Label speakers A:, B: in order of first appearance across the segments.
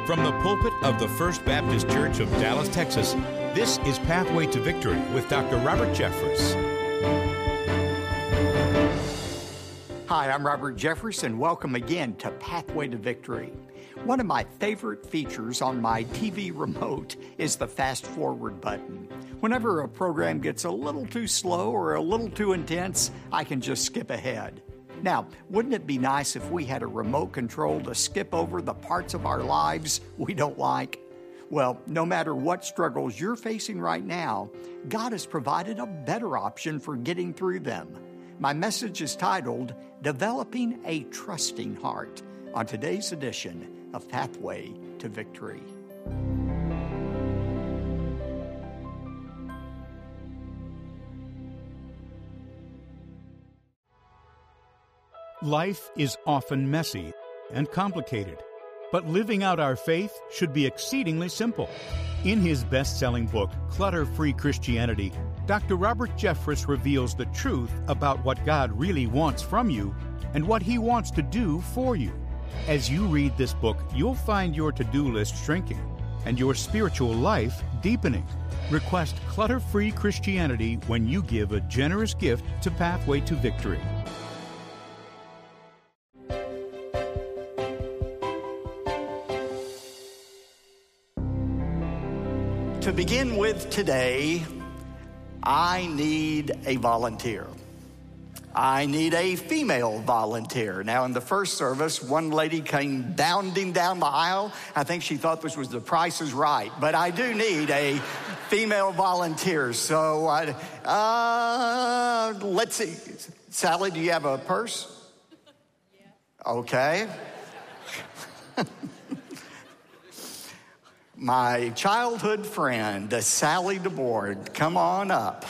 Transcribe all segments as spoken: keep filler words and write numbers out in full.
A: From the pulpit of the First Baptist Church of Dallas, Texas, this is Pathway to Victory with Doctor Robert Jeffress.
B: Hi, I'm Robert Jeffress, and welcome again to Pathway to Victory. One of my favorite features on my T V remote is the fast forward button. Whenever a program gets a little too slow or a little too intense, I can just skip ahead. Now, wouldn't it be nice if we had a remote control to skip over the parts of our lives we don't like? Well, no matter what struggles you're facing right now, God has provided a better option for getting through them. My message is titled, Developing a Trusting Heart, on today's edition of Pathway to Victory.
C: Life is often messy and complicated, but living out our faith should be exceedingly simple. In his best-selling book, Clutter-Free Christianity, Doctor Robert Jeffress reveals the truth about what God really wants from you and what He wants to do for you. As you read this book, you'll find your to-do list shrinking and your spiritual life deepening. Request Clutter-Free Christianity when you give a generous gift to Pathway to Victory.
B: To begin with today, I need a volunteer. I need a female volunteer. Now, in the first service, one lady came bounding down the aisle. I think she thought this was The Price is Right, but I do need a female volunteer. So, uh, uh, let's see. Sally, do you have a purse? Yeah. Okay. My childhood friend, Sally DeBoard, come on up.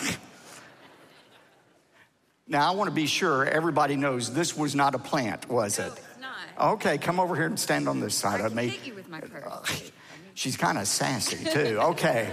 B: Now, I want to be sure everybody knows this was not a plant, was it?
D: No, it's not.
B: Okay, come over here and stand on this side
D: I
B: of me.
D: can hit you with my purse.
B: She's kind of sassy, too. Okay.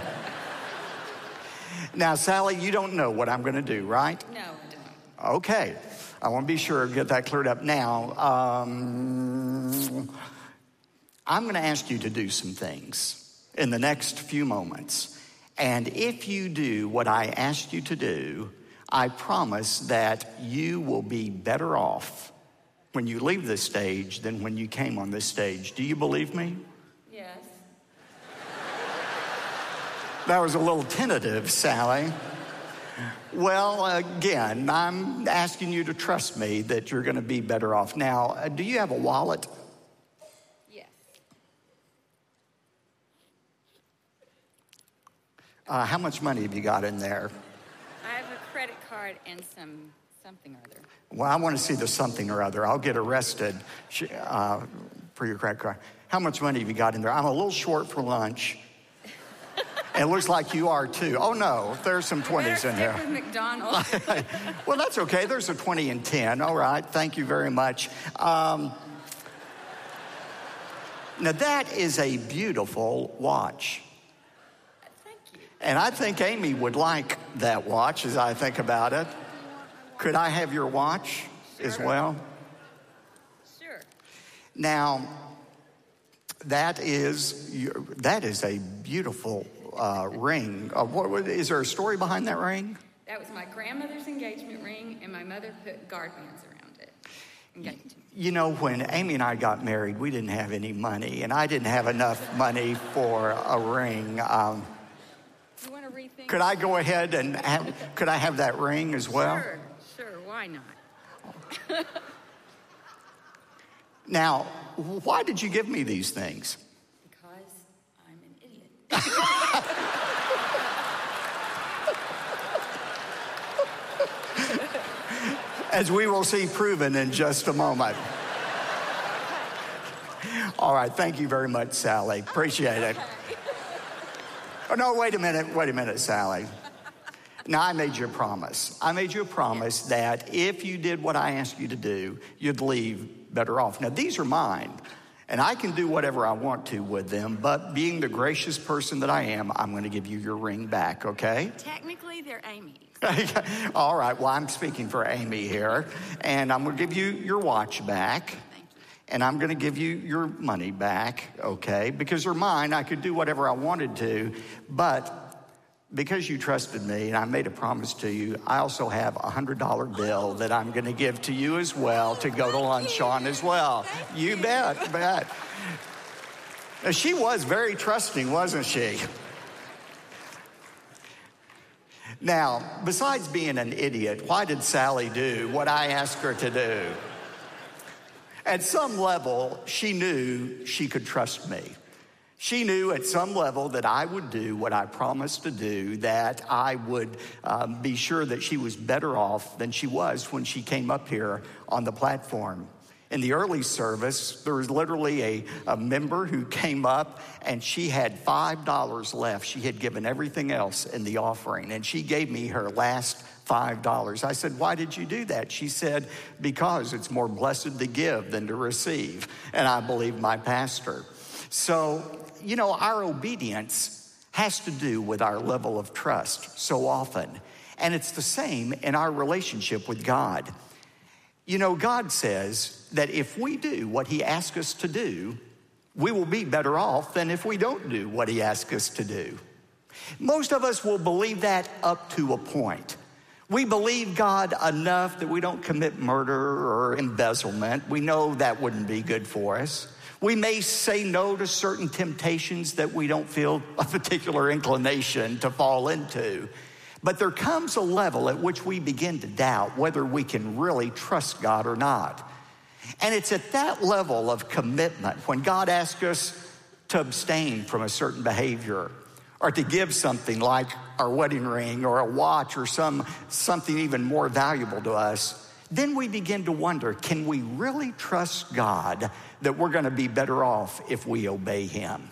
B: Now, Sally, you don't know what I'm going to do, right?
D: No, I don't.
B: Okay. I want to be sure, get that cleared up now. Um, I'm going to ask you to do some things in the next few moments. And if you do what I asked you to do, I promise that you will be better off when you leave this stage than when you came on this stage. Do you believe me?
D: Yes.
B: That was a little tentative, Sally. Well, again, I'm asking you to trust me that you're going to be better off. Now, do you have a wallet? Uh, how much money have you got in there?
D: I have a credit card and some something or other.
B: Well, I want to see the something or other. I'll get arrested uh, for your credit card. How much money have you got in there? I'm a little short for lunch. It looks like you are too. Oh no, there's some twenties in there.
D: With McDonald's.
B: Well, that's okay. There's a twenty and ten. All right. Thank you very much. Um, now that is a beautiful watch. And I think Amy would like that watch as I think about it. Could I have your watch
D: Sure.
B: as well?
D: Sure.
B: Now, that is your, that is a beautiful uh, ring. Uh, what, what, is there a story behind that ring?
D: That was my grandmother's engagement ring, and my mother put guard bands around it and gave it to me.
B: You know, when Amy and I got married, we didn't have any money, and I didn't have enough money for a ring. Um,
D: You want to rethink?
B: Could I go ahead and have, could I have that ring as well?
D: Sure, sure. Why not?
B: Now, why did you give me these things?
D: Because I'm an idiot.
B: As we will see proven in just a moment. All right, thank you very much, Sally. Appreciate it. Oh, no, wait a minute, wait a minute, Sally. Now, I made you a promise. I made you a promise that if you did what I asked you to do, you'd leave better off. Now, these are mine, and I can do whatever I want to with them, but being the gracious person that I am, I'm going to give you your ring back, okay?
D: Technically, they're Amy's.
B: All right, well, I'm speaking for Amy here, and I'm going to give you your watch back.
D: Thank you.
B: and I'm going to give you your money back, okay? Because they're mine. I could do whatever I wanted to, but because you trusted me and I made a promise to you, I also have a one hundred dollar bill that I'm going to give to you as well to go to lunch on as well. You bet, bet. Now, she was very trusting, wasn't she? Now, besides being an idiot, why did Sally do what I asked her to do? At some level, she knew she could trust me. She knew at some level that I would do what I promised to do, that I would um, be sure that she was better off than she was when she came up here on the platform. In the early service, there was literally a, a member who came up and she had five dollars left. She had given everything else in the offering, and she gave me her last five dollars. I said, why did you do that? She said, because it's more blessed to give than to receive. And I believe my pastor. So, you know, our obedience has to do with our level of trust so often. And it's the same in our relationship with God. You know, God says that if we do what he asks us to do, we will be better off than if we don't do what he asks us to do. Most of us will believe that up to a point. We believe God enough that we don't commit murder or embezzlement. We know that wouldn't be good for us. We may say no to certain temptations that we don't feel a particular inclination to fall into. But there comes a level at which we begin to doubt whether we can really trust God or not. And it's at that level of commitment when God asks us to abstain from a certain behavior, or to give something like our wedding ring or a watch or some something even more valuable to us, then we begin to wonder, can we really trust God that we're going to be better off if we obey him?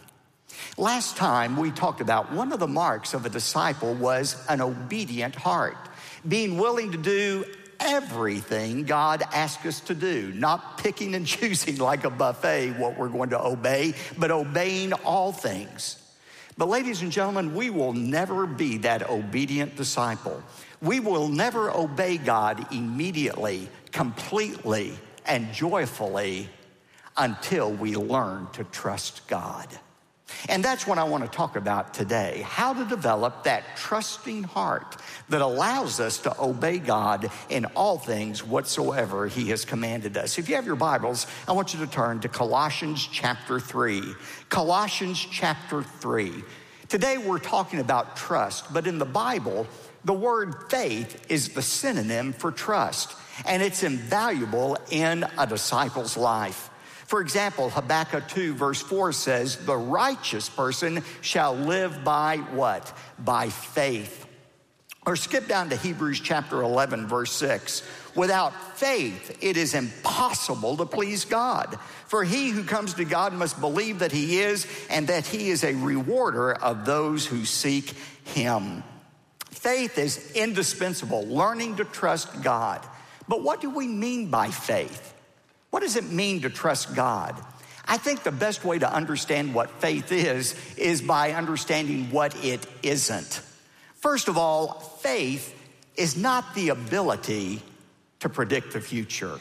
B: Last time we talked about one of the marks of a disciple was an obedient heart, being willing to do everything God asks us to do, not picking and choosing like a buffet what we're going to obey, but obeying all things. But ladies and gentlemen, we will never be that obedient disciple. We will never obey God immediately, completely, and joyfully until we learn to trust God. And that's what I want to talk about today, how to develop that trusting heart that allows us to obey God in all things whatsoever he has commanded us. If you have your Bibles, I want you to turn to Colossians chapter three. Colossians chapter three. Today we're talking about trust, but in the Bible, the word faith is the synonym for trust, and it's invaluable in a disciple's life. For example, Habakkuk two verse four says, the righteous person shall live by what? By faith. Or skip down to Hebrews chapter eleven verse six. Without faith, it is impossible to please God. For he who comes to God must believe that he is, and that he is a rewarder of those who seek him. Faith is indispensable, learning to trust God. But what do we mean by faith? What does it mean to trust God? I think the best way to understand what faith is, is by understanding what it isn't. First of all, faith is not the ability to predict the future.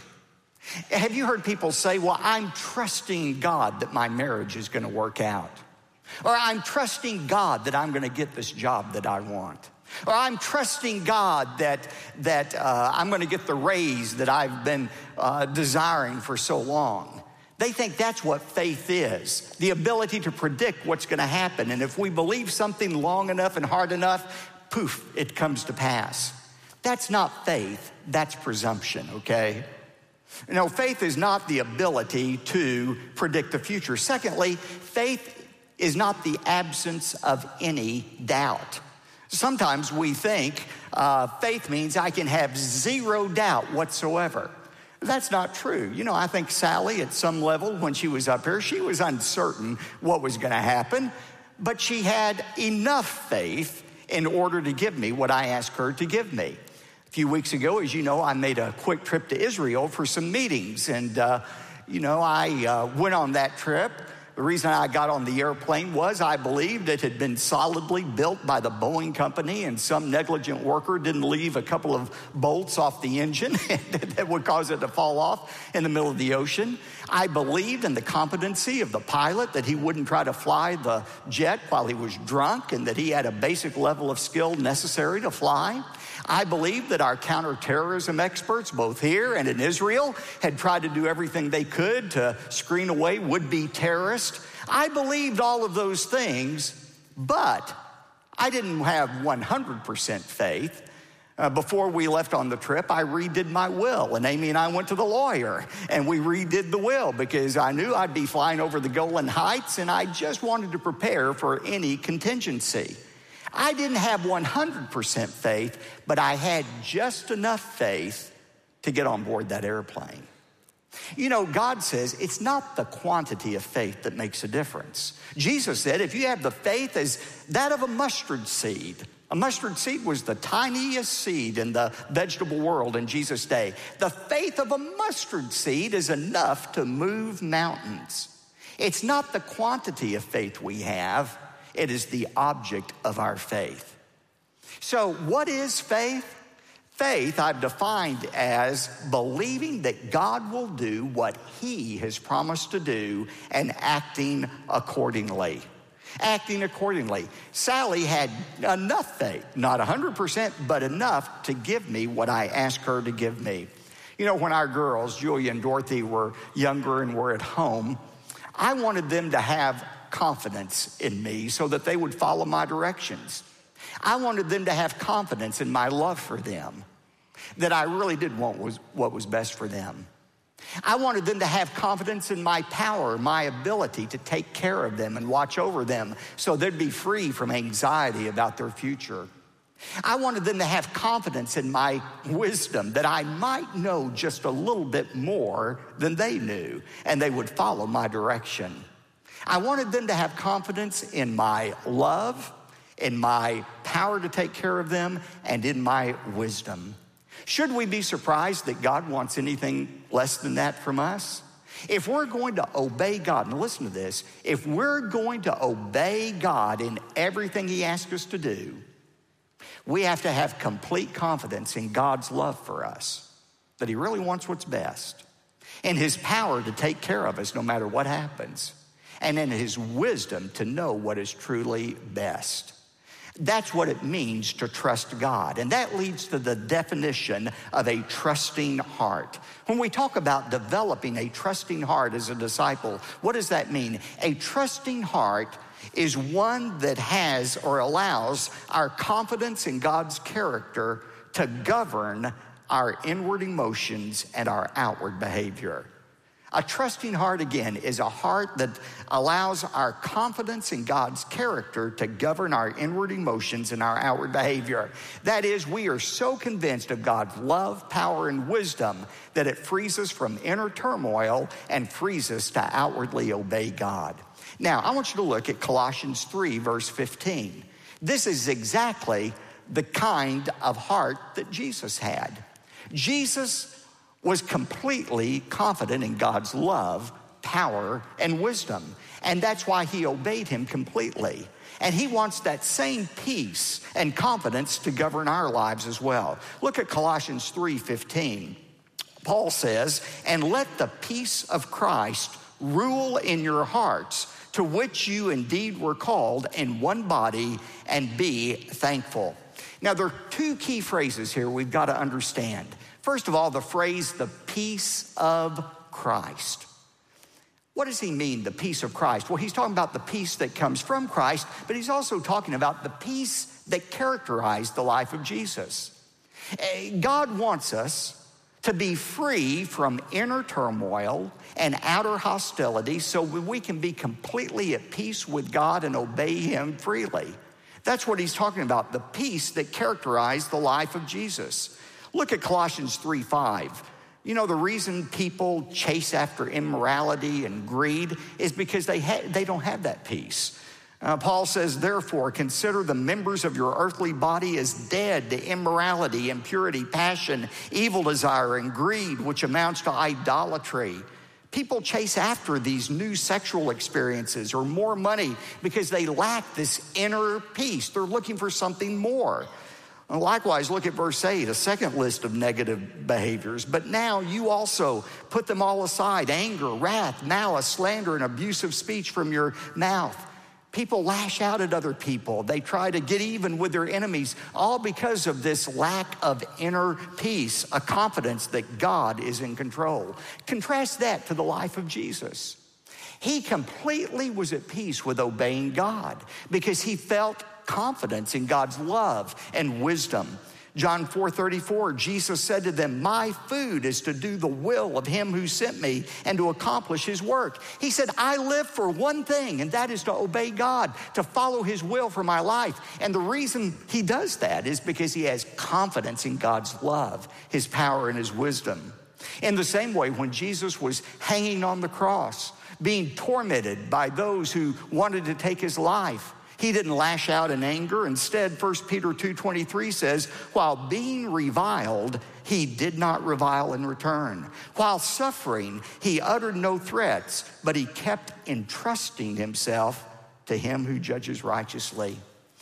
B: Have you heard people say, well, I'm trusting God that my marriage is going to work out? Or I'm trusting God that I'm going to get this job that I want. Or I'm trusting God that, that uh, I'm going to get the raise that I've been uh, desiring for so long. They think that's what faith is, the ability to predict what's going to happen. And if we believe something long enough and hard enough, poof, it comes to pass. That's not faith, that's presumption, okay? You know, faith is not the ability to predict the future. Secondly, faith is not the absence of any doubt. Sometimes we think uh, faith means I can have zero doubt whatsoever. That's not true. You know, I think Sally, at some level, when she was up here, she was uncertain what was going to happen, but she had enough faith in order to give me what I asked her to give me. A few weeks ago, as you know, I made a quick trip to Israel for some meetings, and, uh, you know, I uh, went on that trip The reason I got on the airplane was I believed it had been solidly built by the Boeing company and some negligent worker didn't leave a couple of bolts off the engine that would cause it to fall off in the middle of the ocean. I believed in the competency of the pilot, that he wouldn't try to fly the jet while he was drunk and that he had a basic level of skill necessary to fly. I believed that our counterterrorism experts, both here and in Israel, had tried to do everything they could to screen away would-be terrorists. I believed all of those things, but I didn't have one hundred percent faith. Uh, before we left on the trip, I redid my will, and Amy and I went to the lawyer, and we redid the will because I knew I'd be flying over the Golan Heights, and I just wanted to prepare for any contingency. I didn't have one hundred percent faith, but I had just enough faith to get on board that airplane. You know, God says it's not the quantity of faith that makes a difference. Jesus said, if you have the faith as that of a mustard seed, a mustard seed was the tiniest seed in the vegetable world in Jesus' day. The faith of a mustard seed is enough to move mountains. It's not the quantity of faith we have, it is the object of our faith. So what is faith? Faith I've defined as believing that God will do what he has promised to do and acting accordingly. Acting accordingly. Sally had enough faith, not one hundred percent, but enough to give me what I asked her to give me. You know, when our girls, Julia and Dorothy, were younger and were at home, I wanted them to have confidence in me so that they would follow my directions. I wanted them to have confidence in my love for them, that I really did want was what was best for them. I wanted them to have confidence in my power, my ability to take care of them and watch over them so they'd be free from anxiety about their future. I wanted them to have confidence in my wisdom, that I might know just a little bit more than they knew, and they would follow my direction. I wanted them to have confidence in my love, in my power to take care of them, and in my wisdom. Should we be surprised that God wants anything less than that from us? If we're going to obey God, and listen to this, if we're going to obey God in everything he asks us to do, we have to have complete confidence in God's love for us, that he really wants what's best, and his power to take care of us no matter what happens, and in his wisdom to know what is truly best. That's what it means to trust God. And that leads to the definition of a trusting heart. When we talk about developing a trusting heart as a disciple, what does that mean? A trusting heart is one that has or allows our confidence in God's character to govern our inward emotions and our outward behavior. A trusting heart, again, is a heart that allows our confidence in God's character to govern our inward emotions and our outward behavior. That is, we are so convinced of God's love, power, and wisdom that it frees us from inner turmoil and frees us to outwardly obey God. Now, I want you to look at Colossians three, verse fifteen. This is exactly the kind of heart that Jesus had. Jesus was completely confident in God's love, power, and wisdom. And that's why he obeyed him completely. And he wants that same peace and confidence to govern our lives as well. Look at Colossians three fifteen. Paul says, "And let the peace of Christ rule in your hearts, to which you indeed were called in one body, and be thankful." Now, there are two key phrases here we've got to understand. First of all, the phrase, the peace of Christ. What does he mean, the peace of Christ? Well, he's talking about the peace that comes from Christ, but he's also talking about the peace that characterized the life of Jesus. God wants us to be free from inner turmoil and outer hostility so we can be completely at peace with God and obey him freely. That's what he's talking about, the peace that characterized the life of Jesus. Look at Colossians three five. You know, the reason people chase after immorality and greed is because they, ha- they don't have that peace. Uh, Paul says, "Therefore, consider the members of your earthly body as dead to immorality, impurity, passion, evil desire, and greed, which amounts to idolatry." People chase after these new sexual experiences or more money because they lack this inner peace. They're looking for something more. And likewise, look at verse eight, a second list of negative behaviors. But now you also put them all aside: anger, wrath, malice, slander, and abusive speech from your mouth. People lash out at other people. They try to get even with their enemies, all because of this lack of inner peace, a confidence that God is in control. Contrast that to the life of Jesus. He completely was at peace with obeying God because he felt confidence in God's love and wisdom. John four thirty-four, Jesus said to them, "My food is to do the will of him who sent me and to accomplish his work." He said, I live for one thing, and that is to obey God, to follow his will for my life. And the reason he does that is because he has confidence in God's love, his power, and his wisdom. In the same way, when Jesus was hanging on the cross, being tormented by those who wanted to take his life, he didn't lash out in anger. Instead, First Peter two twenty-three says, while being reviled, he did not revile in return. While suffering, he uttered no threats, but he kept entrusting himself to him who judges righteously.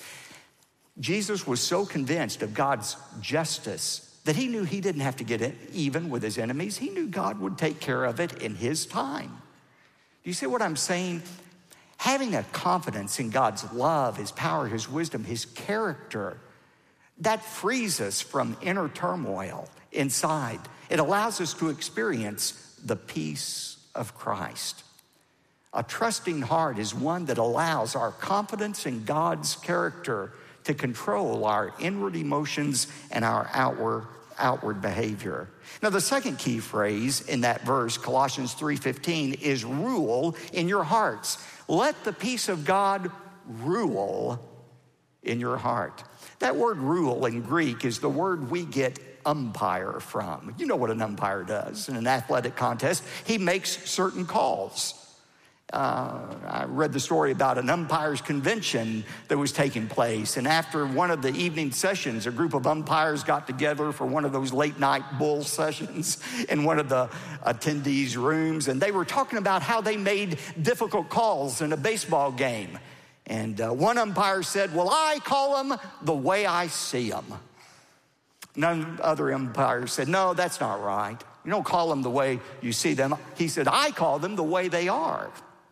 B: Jesus was so convinced of God's justice that he knew he didn't have to get even with his enemies. He knew God would take care of it in his time. Do you see what I'm saying? Having a confidence in God's love, his power, his wisdom, his character, that frees us from inner turmoil inside. It allows us to experience the peace of Christ. A trusting heart is one that allows our confidence in God's character to control our inward emotions and our outward, outward behavior. Now, the second key phrase in that verse, Colossians three fifteen, is rule in your hearts. Let the peace of God rule in your heart. That word rule in Greek is the word we get umpire from. You know what an umpire does in an athletic contest. He makes certain calls. Uh, I read the story about an umpires convention that was taking place. And after one of the evening sessions, a group of umpires got together for one of those late night bull sessions in one of the attendees' rooms. And they were talking about how they made difficult calls in a baseball game. And uh, one umpire said, well, I call them the way I see them. None other umpires said, no, that's not right. You don't call them the way you see them. He said, I call them the way they are.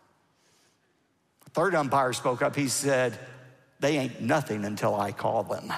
B: Third umpire spoke up. He said, they ain't nothing until I call them.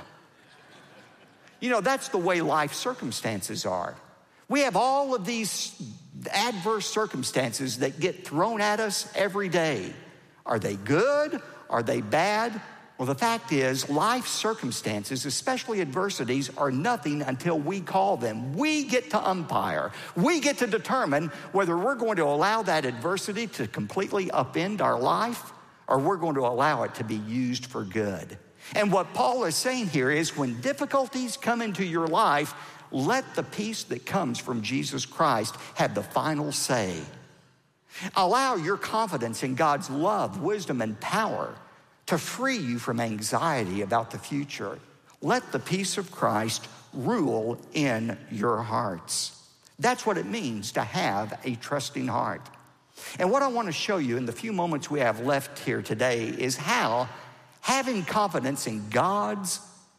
B: You know, that's the way life circumstances are. We have all of these adverse circumstances that get thrown at us every day. Are they good? Are they bad? Well, the fact is, life circumstances, especially adversities, are nothing until we call them. We get to umpire. We get to determine whether we're going to allow that adversity to completely upend our life, or we're going to allow it to be used for good. And what Paul is saying here is when difficulties come into your life, let the peace that comes from Jesus Christ have the final say. Allow your confidence in God's love, wisdom, and power to free you from anxiety about the future. Let the peace of Christ rule in your hearts. That's what it means to have a trusting heart. And what I want to show you in the few moments we have left here today is how having confidence in God's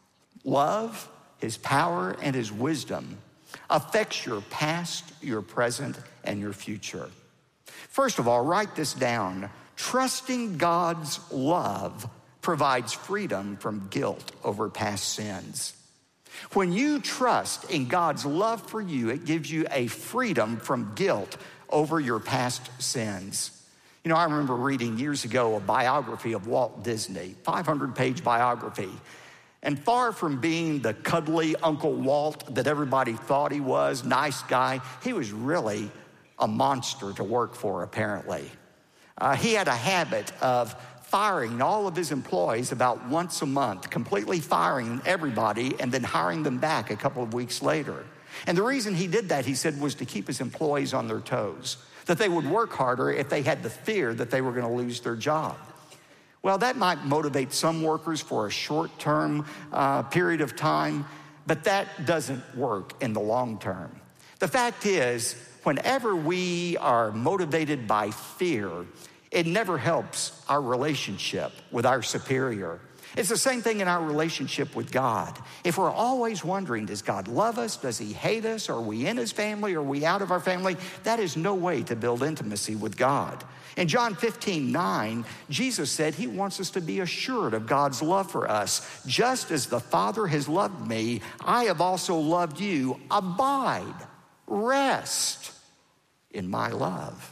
B: love, his power, and his wisdom affects your past, your present, and your future. First of all, write this down. Trusting God's love provides freedom from guilt over past sins. When you trust in God's love for you, it gives you a freedom from guilt over your past sins. You know, I remember reading years ago a biography of Walt Disney, five hundred page biography. And far from being the cuddly Uncle Walt that everybody thought he was, nice guy, he was really a monster to work for, apparently. Uh, he had a habit of firing all of his employees about once a month, completely firing everybody and then hiring them back a couple of weeks later. And the reason he did that, he said, was to keep his employees on their toes, that they would work harder if they had the fear that they were going to lose their job. Well, that might motivate some workers for a short-term uh, period of time, but that doesn't work in the long term. The fact is, Whenever we are motivated by fear, it never helps our relationship with our superior. It's the same thing in our relationship with God. If we're always wondering, does God love us? Does he hate us? Are we in his family? Are we out of our family? That is no way to build intimacy with God. In John fifteen nine, Jesus said he wants us to be assured of God's love for us. Just as the Father has loved me, I have also loved you. Abide, rest in my love.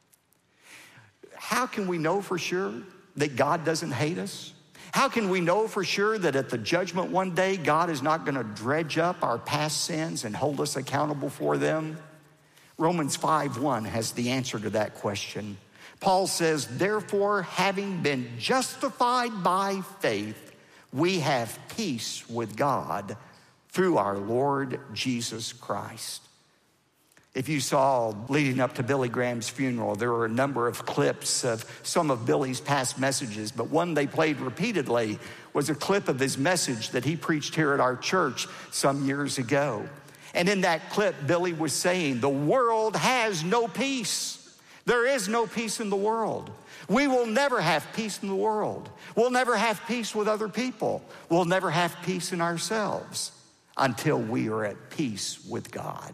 B: How can we know for sure that God doesn't hate us? How can we know for sure that at the judgment one day, God is not going to dredge up our past sins and hold us accountable for them? Romans five one has the answer to that question. Paul says, therefore, having been justified by faith, we have peace with God through our Lord Jesus Christ. If you saw leading up to Billy Graham's funeral, there were a number of clips of some of Billy's past messages, but one they played repeatedly was a clip of his message that he preached here at our church some years ago. And in that clip, Billy was saying, the world has no peace. There is no peace in the world. We will never have peace in the world. We'll never have peace with other people. We'll never have peace in ourselves until we are at peace with God.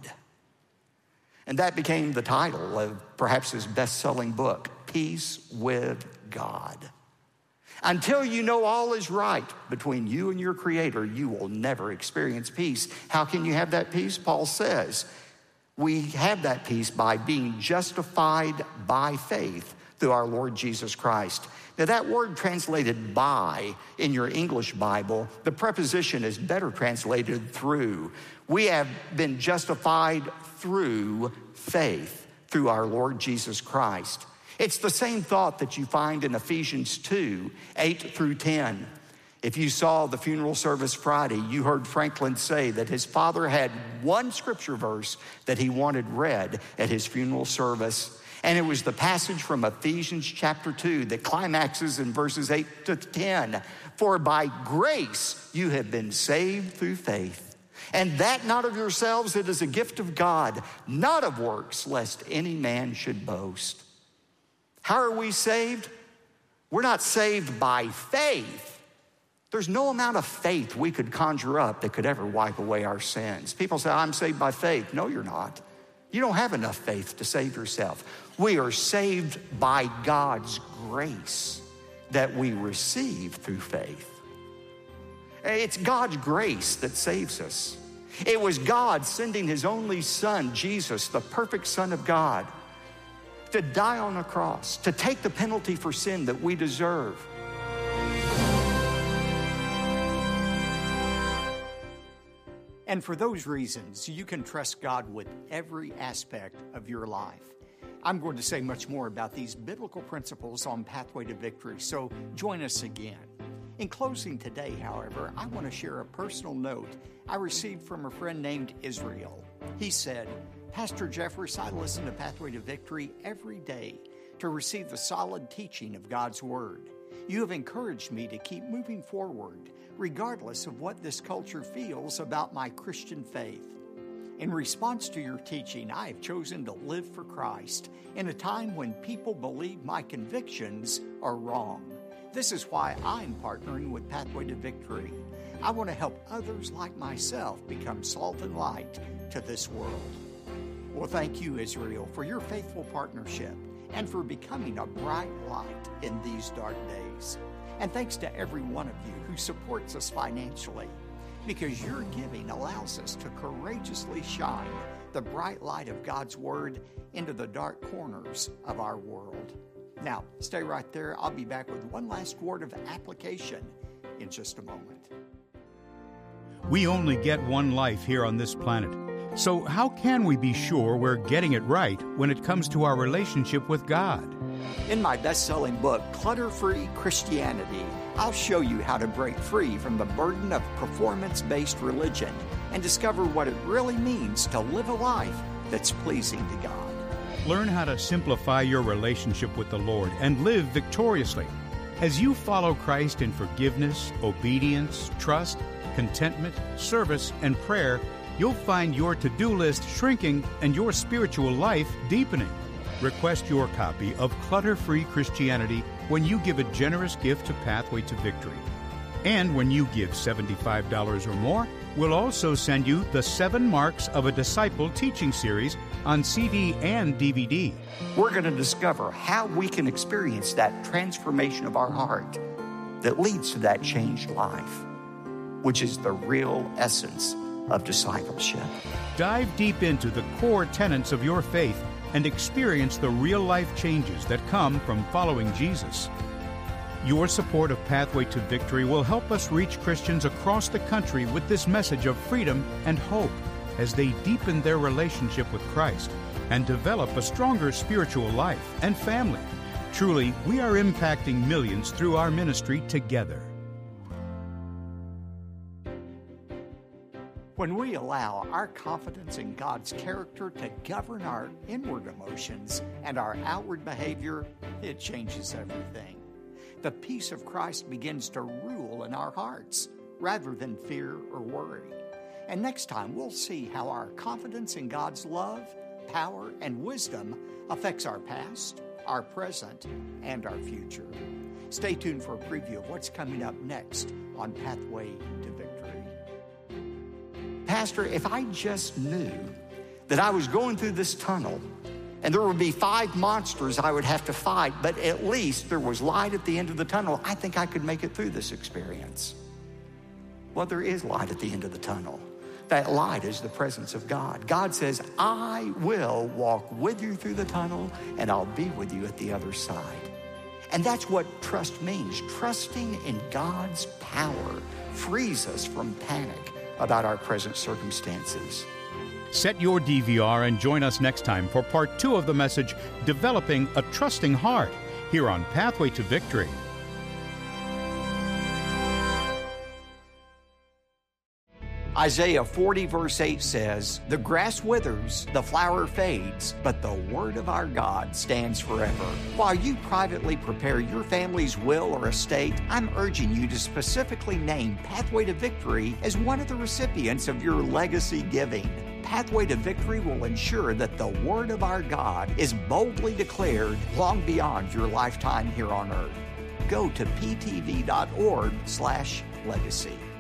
B: And that became the title of perhaps his best-selling book, Peace with God. Until you know all is right between you and your Creator, you will never experience peace. How can you have that peace? Paul says, we have that peace by being justified by faith through our Lord Jesus Christ. Now that word translated by in your English Bible, the preposition is better translated through. We have been justified through faith, through our Lord Jesus Christ. It's the same thought that you find in Ephesians two, eight through ten. If you saw the funeral service Friday, you heard Franklin say that his father had one scripture verse that he wanted read at his funeral service. And it was the passage from Ephesians chapter two that climaxes in verses eight to ten. For by grace you have been saved through faith. And that not of yourselves, it is a gift of God, not of works, lest any man should boast. How are we saved? We're not saved by faith. There's no amount of faith we could conjure up that could ever wipe away our sins. People say, I'm saved by faith. No, you're not. You don't have enough faith to save yourself. We are saved by God's grace that we receive through faith. It's God's grace that saves us. It was God sending his only son, Jesus, the perfect Son of God, to die on a cross, to take the penalty for sin that we deserve. And for those reasons, you can trust God with every aspect of your life. I'm going to say much more about these biblical principles on Pathway to Victory, so join us again. In closing today, however, I want to share a personal note I received from a friend named Israel. He said, Pastor Jeffress, I listen to Pathway to Victory every day to receive the solid teaching of God's Word. You have encouraged me to keep moving forward, regardless of what this culture feels about my Christian faith. In response to your teaching, I have chosen to live for Christ in a time when people believe my convictions are wrong. This is why I'm partnering with Pathway to Victory. I want to help others like myself become salt and light to this world. Well, thank you, Israel, for your faithful partnership and for becoming a bright light in these dark days. And thanks to every one of you who supports us financially, because your giving allows us to courageously shine the bright light of God's Word into the dark corners of our world. Now, stay right there. I'll be back with one last word of application in just a moment.
C: We only get one life here on this planet. So how can we be sure we're getting it right when it comes to our relationship with God?
B: In my best-selling book, Clutter-Free Christianity, I'll show you how to break free from the burden of performance-based religion and discover what it really means to live a life that's pleasing to God.
C: Learn how to simplify your relationship with the Lord and live victoriously. As you follow Christ in forgiveness, obedience, trust, contentment, service, and prayer, you'll find your to-do list shrinking and your spiritual life deepening. Request your copy of Clutter-Free Christianity when you give a generous gift to Pathway to Victory. And when you give seventy-five dollars or more, we'll also send you the Seven Marks of a Disciple teaching series on C D and D V D.
B: We're going to discover how we can experience that transformation of our heart that leads to that changed life, which is the real essence of discipleship.
C: Dive deep into the core tenets of your faith and experience the real-life changes that come from following Jesus. Your support of Pathway to Victory will help us reach Christians across the country with this message of freedom and hope as they deepen their relationship with Christ and develop a stronger spiritual life and family. Truly, we are impacting millions through our ministry together.
B: When we allow our confidence in God's character to govern our inward emotions and our outward behavior, it changes everything. The peace of Christ begins to rule in our hearts rather than fear or worry. And next time, we'll see how our confidence in God's love, power, and wisdom affects our past, our present, and our future. Stay tuned for a preview of what's coming up next on Pathway to Victory. Pastor, if I just knew that I was going through this tunnel and there would be five monsters I would have to fight, but at least there was light at the end of the tunnel, I think I could make it through this experience. Well, there is light at the end of the tunnel. That light is the presence of God. God says, I will walk with you through the tunnel and I'll be with you at the other side. And that's what trust means. Trusting in God's power frees us from panic about our present circumstances.
C: Set your D V R and join us next time for part two of the message, Developing a Trusting Heart, here on Pathway to Victory.
B: Isaiah forty verse eight says, the grass withers, the flower fades, but the word of our God stands forever. While you privately prepare your family's will or estate, I'm urging you to specifically name Pathway to Victory as one of the recipients of your legacy giving. Pathway to Victory will ensure that the word of our God is boldly declared long beyond your lifetime here on earth. Go to p t v dot org slash legacy.